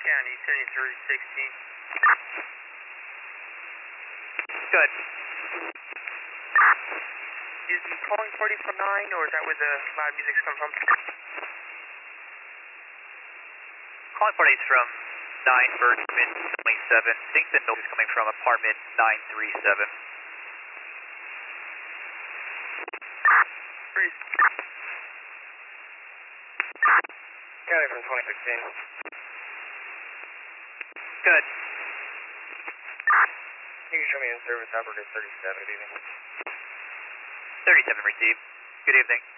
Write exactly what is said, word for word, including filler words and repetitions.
County, seventy-three sixteen. Good. Is the calling party from nine, or is that where the loud music's coming from? Calling party's from nine, Bergman twenty-seven. I think the noise is coming from apartment nine three seven. Freeze. County from twenty sixteen. Good. You can show me in service operative thirty-seven, good evening. thirty-seven received. Good evening.